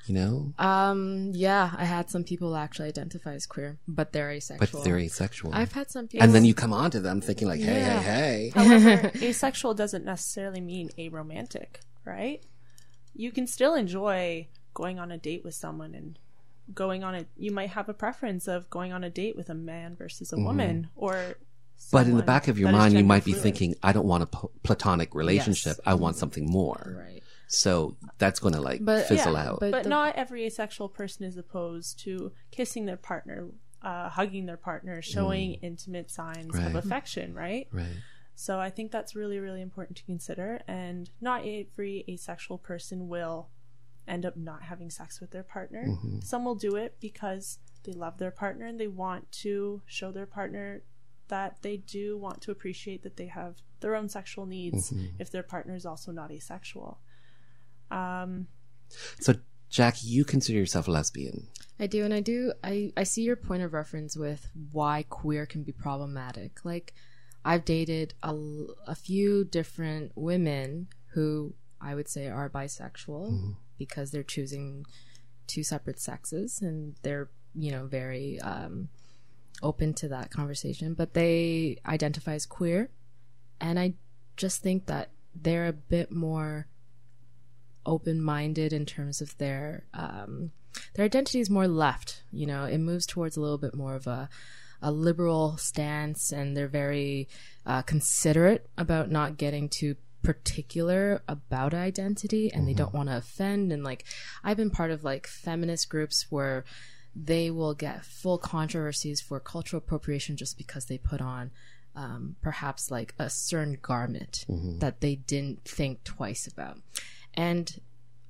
You know? Um, yeah, I had some people actually identify as queer, but they're asexual. But they're asexual. I've had some people. And then you come on to them thinking like, hey, Yeah. hey, hey. However, asexual doesn't necessarily mean aromantic, right? You can still enjoy going on a date with someone and going on a, you might have a preference of going on a date with a man versus a Mhm. woman, or But in the someone back of your that is mind, you gender might be fluid. thinking, I don't want a p- platonic relationship. Yes. I want something more. Right. So that's going to like But, fizzle yeah, out. But, But the- not every asexual person is opposed to kissing their partner, uh, hugging their partner, showing intimate signs Right. of affection, right? Right. So I think that's really, really important to consider. And not every asexual person will end up not having sex with their partner. Mhm. Some will do it because they love their partner and they want to show their partner that they do want to appreciate that they have their own sexual needs Mhm. if their partner is also not asexual. Um, So, Jackie, you consider yourself a lesbian. I do, and I do. I, I see your point of reference with why queer can be problematic. Like, I've dated a, l- a few different women who I would say are bisexual Mhm. because they're choosing two separate sexes and they're, you know, very um, open to that conversation. But they identify as queer, and I just think that they're a bit more open-minded in terms of their um, their identity is more left. You know, it moves towards a little bit more of a a liberal stance, and they're very uh, considerate about not getting too particular about identity, and they don't want to offend. And like, I've been part of like feminist groups where they will get full controversies for cultural appropriation just because they put on um, perhaps like a certain garment Mhm. that they didn't think twice about. And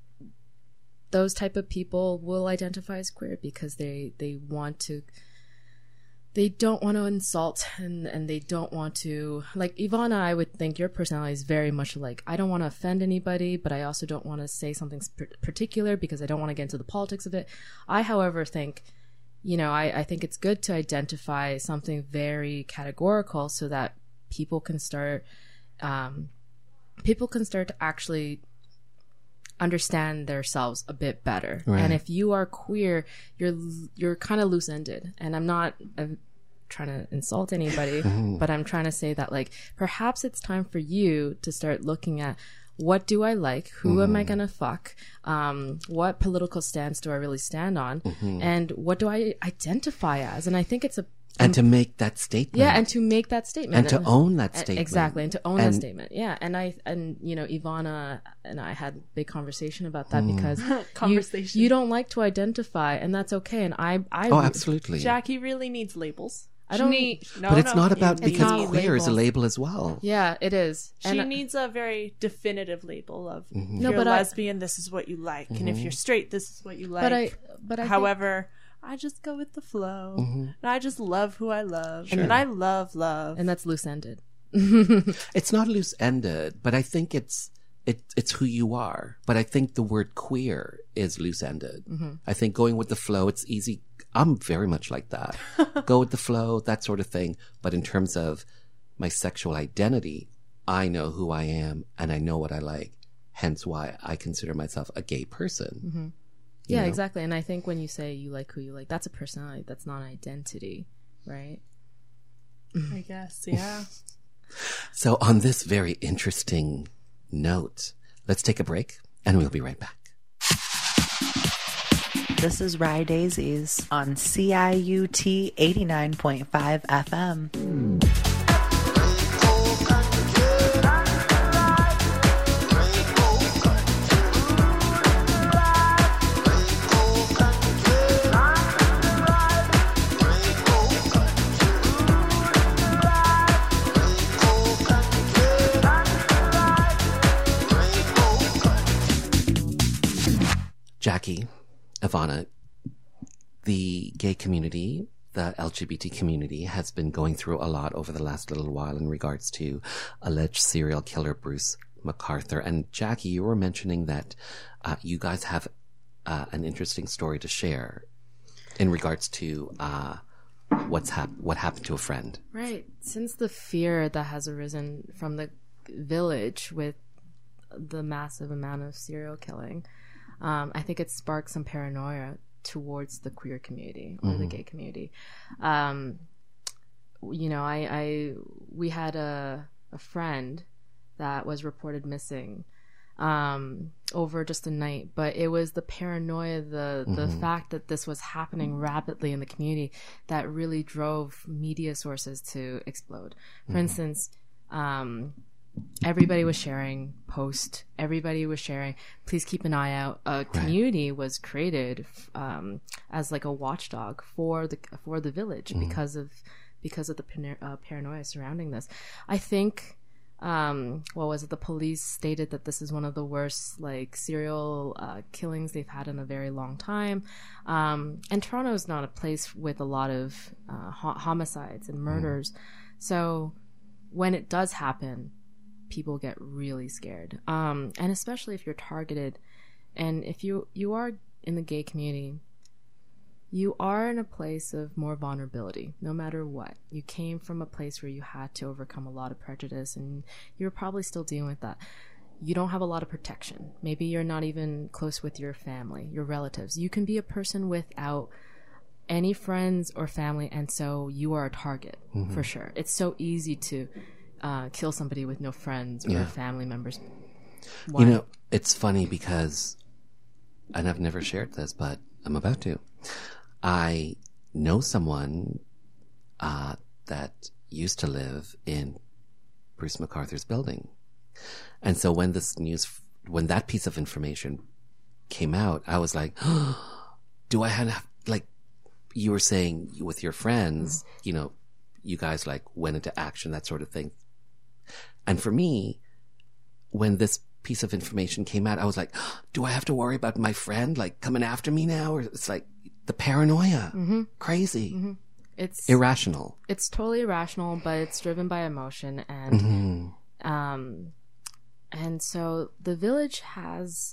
those type of people will identify as queer because they they want to they don't want to insult, and and they don't want to, like Ivana, I would think your personality is very much like, I don't want to offend anybody, but I also don't want to say something sp- particular because I don't want to get into the politics of it. I, however, think, you know, I, I think it's good to identify something very categorical so that people can start um, people can start to actually understand themselves a bit better. Right. And if you are queer, you're you're kind of loose-ended. And I'm not I'm trying to insult anybody, Mhm. but I'm trying to say that like perhaps it's time for you to start looking at, what do I like? Who am I Mhm. gonna fuck? Um, what political stance do I really stand on? Mhm. And what do I identify as? And I think it's a And to make that statement. yeah, and to make that statement, And to own that and- statement. exactly, and to own And- that statement, yeah. And I and you know, Ivana and I had a big conversation about that Mm. because Conversation. you, you don't like to identify, and that's okay. And I, I, Oh, absolutely. Jackie really needs labels. I She don't- need- no, but it's no, not about, you because need queer is a labels. label as well. Yeah, it is. She And I- needs a very definitive label of, Mhm. if No, you're but I- lesbian, this is what you like, and if Mhm. you're straight, this is what you like. But I- but I think- however, I just go with the flow, Mhm. and I just love who I love, Sure. and I love love, and that's loose-ended. It's not loose ended, but I think it's it, it's who you are. But I think the word queer is loose ended. Mhm. I think going with the flow, it's easy. I'm very much like that. Go with the flow, that sort of thing. But in terms of my sexual identity, I know who I am and I know what I like. Hence why I consider myself a gay person. Mm-hmm. You Yeah, know? exactly. And I think when you say you like who you like, that's a personality. That's not an identity, right? I guess, yeah. So on this very interesting note, let's take a break and we'll be right back. This is Rye Daisies on C I U T eighty-nine point five F M. Jackie, Ivana, the gay community, the L G B T community has been going through a lot over the last little while in regards to alleged serial killer Bruce McArthur. And Jackie, you were mentioning that uh, you guys have uh, an interesting story to share in regards to uh, what's hap- what happened to a friend. Right. Since the fear that has arisen from the village with the massive amount of serial killing, Um, I think it sparked some paranoia towards the queer community or Mhm. the gay community. Um, you know, I, I we had a a friend that was reported missing um, over just a night, but it was the paranoia, the the Mhm. fact that this was happening rapidly in the community that really drove media sources to explode. For Mhm. instance, um, everybody was sharing post, everybody was sharing, please keep an eye out. A community was created um, as like a watchdog for the for the village Mhm. because of because of the par- uh, paranoia surrounding this. I think um what was it, the police stated that this is one of the worst like serial uh, killings they've had in a very long time, um and Toronto is not a place with a lot of uh, ho- homicides and murders, so when it does happen, people get really scared, um and especially if you're targeted, and if you you are in the gay community, you are in a place of more vulnerability, no matter what. You came from a place where you had to overcome a lot of prejudice, and you're probably still dealing with that. You don't have a lot of protection. Maybe you're not even close with your family, your relatives. You can be a person without any friends or family, and so you are a target, Mhm. for sure. It's so easy to uh, kill somebody with no friends or Yeah. family members. You know, it's funny because, and I've never shared this, but I'm about to. I know someone uh, that used to live in Bruce MacArthur's building. And so when this news, when that piece of information came out, I was like, do I have, like, you were saying with your friends, you know, you guys like went into action, that sort of thing. And for me, when this piece of information came out, I was like, do I have to worry about my friend like coming after me now? Or it's like the paranoia, Mm-hmm. crazy. Mm-hmm. It's irrational. It's totally irrational, but it's driven by emotion, and Mhm. um, and so the village has.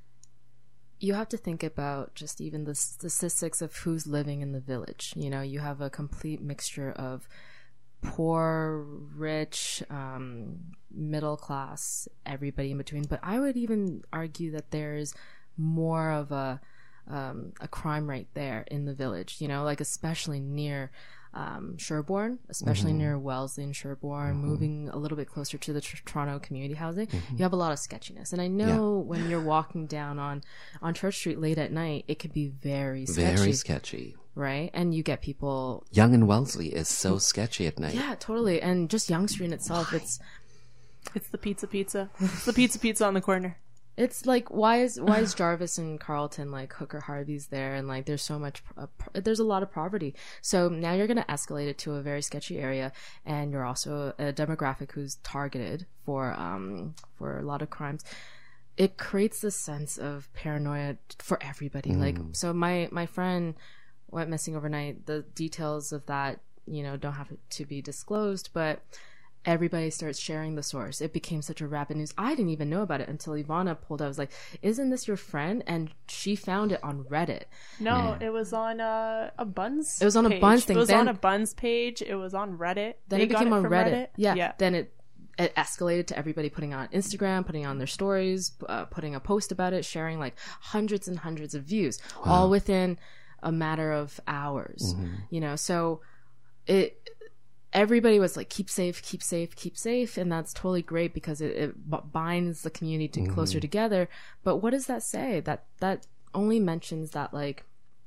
You have to think about just even the statistics of who's living in the village. You know, you have a complete mixture of poor, rich, um, middle class, everybody in between. But I would even argue that there's more of a um, a crime rate there in the village. You know, like especially near um, Sherbourne, especially Mhm. near Wellesley and Sherbourne, Mhm. moving a little bit closer to the tr- Toronto community housing, Mhm. you have a lot of sketchiness. And I know when you're walking down on, on Church Street late at night, it could be very sketchy. Very sketchy. Right? And you get people... Young and Wellesley is so sketchy at night. Yeah, totally. And just Yonge Street in itself, it's... It's the pizza pizza. It's the pizza pizza on the corner. It's like, why is why is Jarvis and Carlton like Hooker Harvey's there, and like there's so much uh, pro- there's a lot of poverty. So now you're going to escalate it to a very sketchy area, and you're also a demographic who's targeted for um for a lot of crimes. It creates this sense of paranoia for everybody. Mm. Like, so my my friend went missing overnight. The details of that, you know, don't have to be disclosed, but everybody starts sharing the source. It became such a rapid news. I didn't even know about it until Ivana pulled out. I was like, isn't this your friend? And she found it on Reddit. No, it was on a, a Buns It was on a page. Buns thing. It was Then- on a Buns page. It was on Reddit. Then They it got became on from Reddit. Yeah. yeah. Then it it escalated to everybody putting on Instagram, putting on their stories, uh, putting a post about it, sharing like hundreds and hundreds of views, Wow. all within a matter of hours. Mhm. You know, so it everybody was like, keep safe, keep safe, keep safe, and that's totally great because it, it b- binds the community to Mhm. closer together. But what does that say? That that only mentions that, like,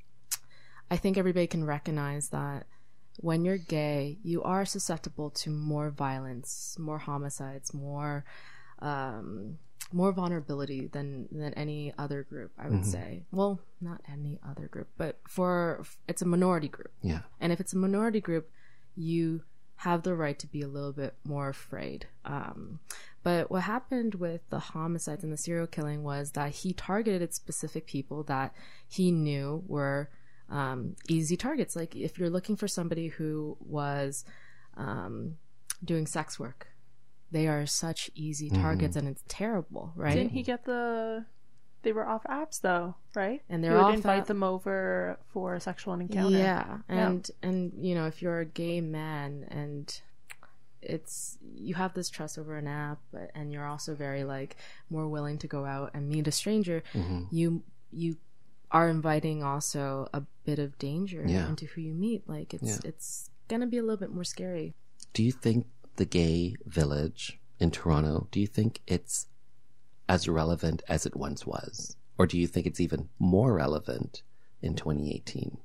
I think everybody can recognize that when you're gay, you are susceptible to more violence, more homicides, more um, more vulnerability than than any other group, I would Mhm. say. Well, not any other group, but for it's a minority group. Yeah. And if it's a minority group, you have the right to be a little bit more afraid. Um, but what happened with the homicides and the serial killing was that he targeted specific people that he knew were um, easy targets. Like if you're looking for somebody who was um, doing sex work, they are such easy targets, Mhm. and it's terrible, right? Didn't he get the... They were off apps though, right? And they're he would off invite app- them over for a sexual encounter. Yeah, and and you know, if you're a gay man and it's you have this trust over an app, and you're also very like more willing to go out and meet a stranger. Mm-hmm. You you are inviting also a bit of danger yeah. into who you meet. Like it's yeah. it's gonna be a little bit more scary. Do you think the gay village in Toronto, do you think it's as relevant as it once was? Or do you think it's even more relevant in twenty eighteen?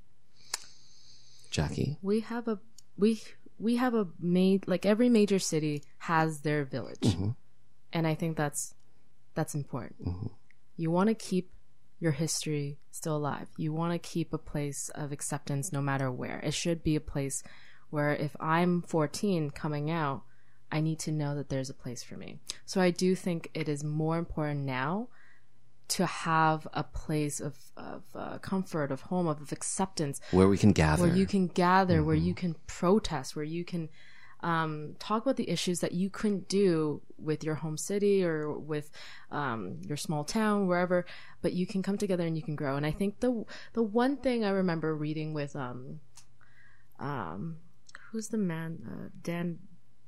Jackie? We have a we we have a made like every major city has their village. Mm-hmm. And I think that's that's important. Mm-hmm. You want to keep your history still alive. You want to keep a place of acceptance no matter where. It should be a place where if I'm fourteen coming out, I need to know that there's a place for me. So I do think it is more important now to have a place of, of uh, comfort, of home, of, of acceptance. Where we can gather. Where you can gather, mm-hmm. where you can protest, where you can um, talk about the issues that you couldn't do with your home city or with um, your small town, wherever, but you can come together and you can grow. And I think the the one thing I remember reading with, um, um, who's the man? Uh, Dan...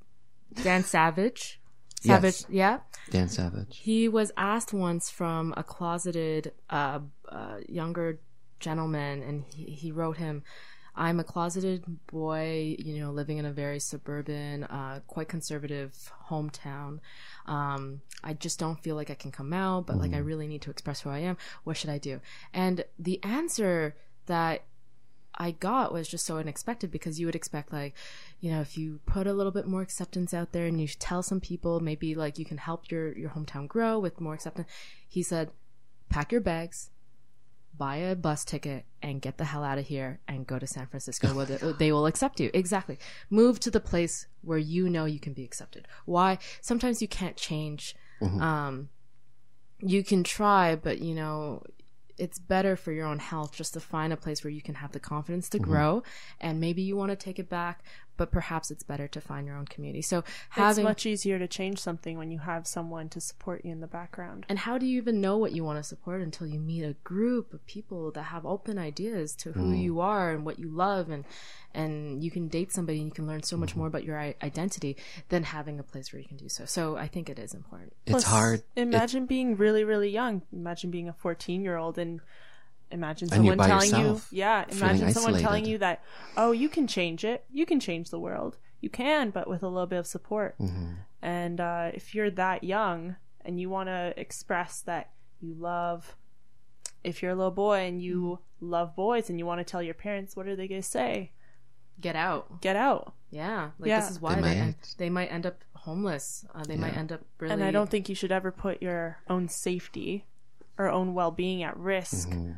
Dan Savage. Savage, yes. yeah. Dan Savage. He was asked once from a closeted uh, uh, younger gentleman, and he, he wrote him, I'm a closeted boy, you know, living in a very suburban, uh, quite conservative hometown. Um, I just don't feel like I can come out, but mm. like I really need to express who I am. What should I do? And the answer that I got was just so unexpected, because you would expect, like, you know, if you put a little bit more acceptance out there and you tell some people, maybe like you can help your, your hometown grow with more acceptance. He said, pack your bags, buy a bus ticket, and get the hell out of here and go to San Francisco where they, they will accept you. Exactly. Move to the place where you know you can be accepted. Why? Sometimes you can't change. Mm-hmm. Um, you can try, but, you know, it's better for your own health just to find a place where you can have the confidence to mm-hmm. grow, and maybe you want to take it back, but perhaps it's better to find your own community. So having, it's much easier to change something when you have someone to support you in the background. And how do you even know what you want to support until you meet a group of people that have open ideas to who mm. you are and what you love, and and you can date somebody and you can learn so much mm-hmm. more about your I- identity than having a place where you can do so. So I think it is important. It's Plus, hard. Imagine it, being really, really young. Imagine being a fourteen-year-old and imagine someone telling yourself, you, yeah, imagine someone isolated. telling you that, oh, you can change it. You can change the world. You can, but with a little bit of support. Mm-hmm. And uh, if you're that young and you want to express that you love, if you're a little boy and you mm-hmm. love boys and you want to tell your parents, what are they going to say? Get out. Get out. Yeah. Like yeah. this is why they, they, might, might. End, they might end up homeless. Uh, they yeah. might end up really... And I don't think you should ever put your own safety or own well-being at risk. Mm-hmm.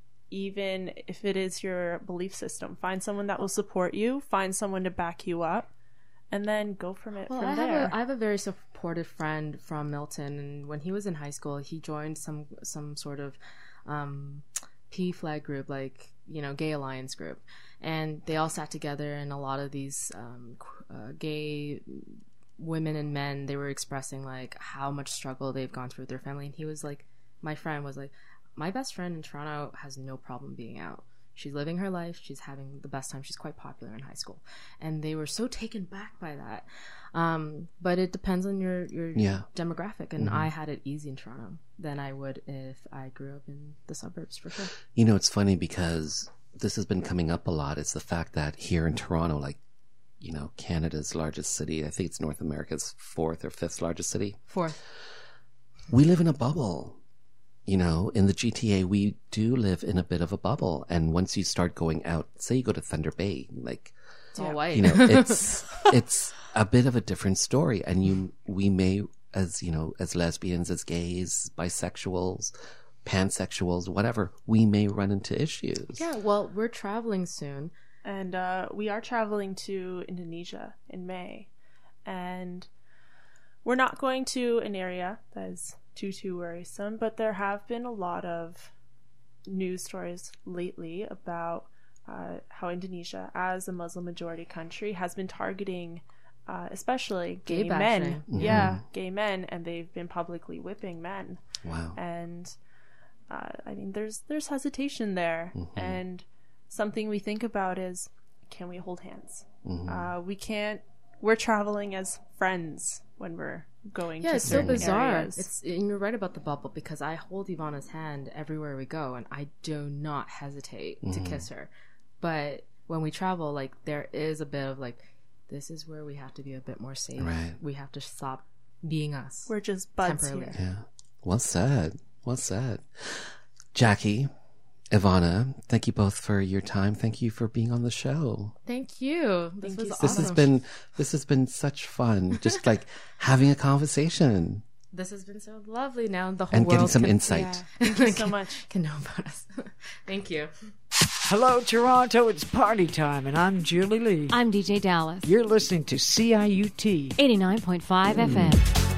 Even if it is your belief system. Find someone that will support you, find someone to back you up, and then go from it well, from I there. Have a, I have a very supportive friend from Milton, and when he was in high school, he joined some some sort of um, P flag group, like, you know, Gay Alliance group. And they all sat together, and a lot of these um, uh, gay women and men, they were expressing, like, how much struggle they've gone through with their family. And he was like, my friend was like, my best friend in Toronto has no problem being out. She's living her life. She's having the best time. She's quite popular in high school. And they were so taken back by that. Um, but it depends on your, your yeah. demographic. And mm-hmm. I had it easy in Toronto than I would if I grew up in the suburbs, for sure. You know, it's funny because this has been coming up a lot. It's the fact that here in Toronto, like, you know, Canada's largest city, I think it's North America's fourth or fifth largest city. Fourth. We live in a bubble. You know, in the G T A, we do live in a bit of a bubble. And once you start going out, say you go to Thunder Bay, like, it's all white. You know, it's it's a bit of a different story. And you, we may, as you know, as lesbians, as gays, bisexuals, pansexuals, whatever, we may run into issues. Yeah, well, we're traveling soon. And uh, we are traveling to Indonesia in May. And we're not going to an area that is too too worrisome, but there have been a lot of news stories lately about uh, how Indonesia, as a Muslim majority country, has been targeting uh, especially gay, gay men. Mm-hmm. Yeah, gay men, and they've been publicly whipping men. Wow. And uh, I mean, there's there's hesitation there, mm-hmm. and something we think about is, can we hold hands? Mm-hmm. Uh, we can't we're traveling as friends when we're going yeah, to it's so certain bizarre. areas. It's and you're right about the bubble because I hold Ivana's hand everywhere we go, and I do not hesitate Mhm. to kiss her. But when we travel, like there is a bit of like, this is where we have to be a bit more safe. Right. We have to stop being us. We're just buds temporarily. here. Yeah. Well said. Well said. Jackie, Ivana, thank you both for your time. Thank you for being on the show. Thank you. This Thank was you. awesome. This has been this has been such fun. Just like having a conversation. This has been so lovely. Now the whole And world getting some can, insight. Yeah. Thank you so much. Can know about us. Thank you. Hello, Toronto. It's party time, and I'm Julie Lee. I'm D J Dallas. You're listening to C I U T eighty-nine point five F M.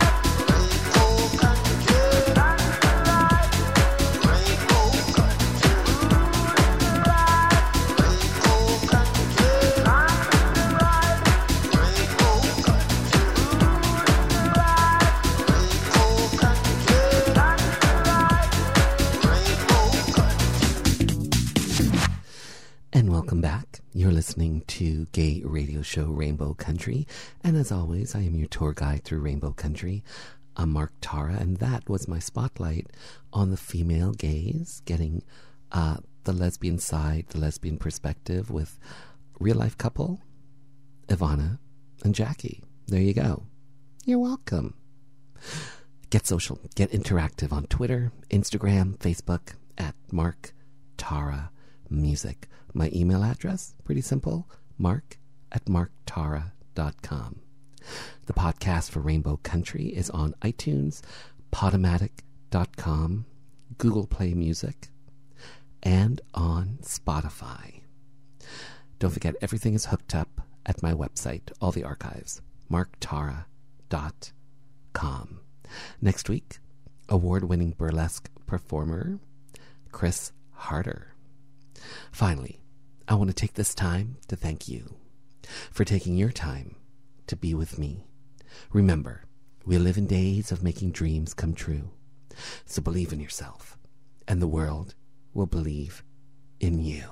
And welcome back. You're listening to Gay Radio Show Rainbow Country. And as always, I am your tour guide through Rainbow Country. I'm Mark Tara, and that was my spotlight on the female gaze, getting uh, the lesbian side, the lesbian perspective with real-life couple, Ivana and Jackie. There you go. You're welcome. Get social, get interactive on Twitter, Instagram, Facebook, at Mark Tara Music. My email address, pretty simple, mark at mark tara dot com. The podcast for Rainbow Country is on iTunes, podomatic dot com, Google Play Music, and on Spotify. Don't forget, everything is hooked up at my website, all the archives, mark tara dot com. Next week, award-winning burlesque performer Chris Harder. Finally, I want to take this time to thank you for taking your time to be with me. Remember, we live in days of making dreams come true. So believe in yourself, and the world will believe in you.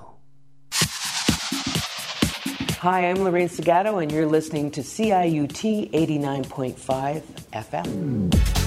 Hi, I'm Lorraine Segato, and you're listening to C I U T eighty-nine point five F M.